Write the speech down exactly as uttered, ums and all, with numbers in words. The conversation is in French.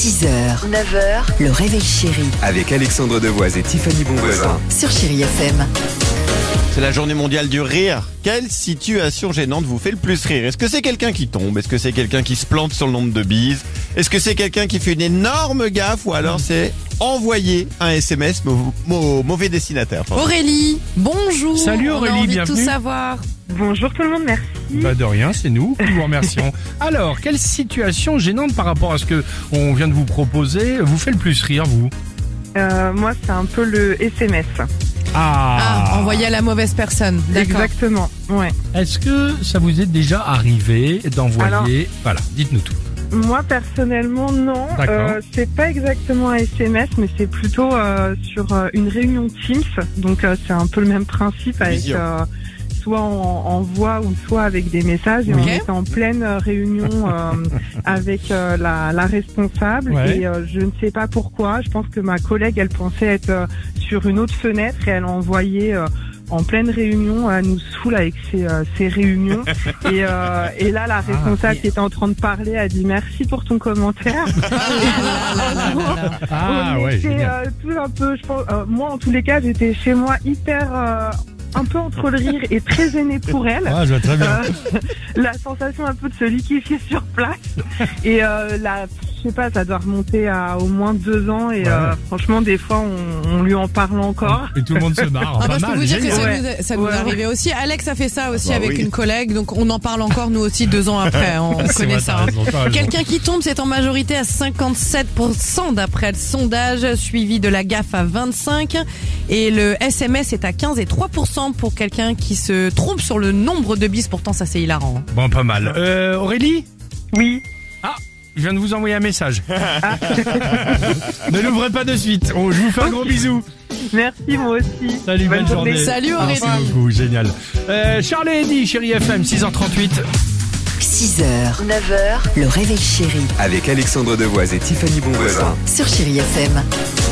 six heures, neuf heures, le réveil chéri Avec Alexandre Devoise et Tiffany Bonvoisin. sur Chéri F M. C'est la journée mondiale du rire. Quelle situation gênante vous fait le plus rire? Est-ce que c'est quelqu'un qui tombe? Est-ce que c'est quelqu'un qui se plante sur le nombre de bises? Est-ce que c'est quelqu'un qui fait une énorme gaffe? Ou alors c'est envoyer un S M S au mau- mauvais destinataire? Enfin, Aurélie, bonjour. Salut Aurélie, On a envie bienvenue. de tout savoir. Bonjour tout le monde, merci. Bah de rien, c'est nous, nous vous remercions. Alors, quelle situation gênante par rapport à ce que on vient de vous proposer vous fait le plus rire, vous? Euh, moi, c'est un peu le S M S. Ah, Ah, envoyé à la mauvaise personne. D'accord. Exactement, ouais. Est-ce que ça vous est déjà arrivé d'envoyer... Alors- Voilà, dites-nous tout. Moi, personnellement, non. D'accord. Euh, c'est pas exactement un S M S, mais c'est plutôt euh, sur euh, une réunion Teams. Donc, euh, c'est un peu le même principe avec Visio. euh, soit en, en voix ou soit avec des messages. Et Ok. on était en pleine euh, réunion euh, avec euh, la, la responsable. Ouais. Et euh, je ne sais pas pourquoi. Je pense que ma collègue, elle pensait être euh, sur une autre fenêtre et elle a envoyé... Euh, en pleine réunion, elle nous saoule avec ses, euh, ses réunions. Et, euh, et là, la responsable qui était en train de parler a dit merci pour ton commentaire. Ah On ouais, était génial. euh, tous un peu, je pense, euh, moi en tous les cas, j'étais chez moi hyper, euh, un peu entre le rire et très gênée pour elle. Ah, je vois très bien. Euh, la sensation un peu de se liquéfier sur place. Et euh, la, je sais pas, ça doit remonter à au moins deux ans. Et Ouais. euh, franchement, des fois, on, on lui en parle encore. Et tout le monde se marre. Ah, Pas bah, je peux mal, vous dire que génial. ça Ouais. nous, est- ça nous Ouais, est ouais. arrivé aussi. Alex a fait ça aussi Bah avec oui. une collègue, donc on en parle encore nous aussi deux ans après. On C'est connaît vrai, ça. t'as hein. raison, t'as raison. Quelqu'un qui tombe, c'est en majorité à cinquante-sept pour cent d'après le sondage, suivi de la gaffe à vingt-cinq pour cent. Et le S M S est à quinze et trois pour cent pour quelqu'un qui se trompe sur le nombre de bis. Pourtant, ça c'est hilarant. hein. Bon, pas mal. Euh, Aurélie? Oui. Ah, je viens de vous envoyer un message. Ne l'ouvrez pas de suite. Oh, je vous fais un gros bisou. Merci, moi aussi. Salut, belle journée. Salut, Aurélie. Merci beaucoup, génial. Euh, Charles et Eddie, Chéri F M, six heures trente-huit. six heures, neuf heures, le réveil chéri Avec Alexandre Devoise et Tiffany Bonvoisin. sur Chéri F M.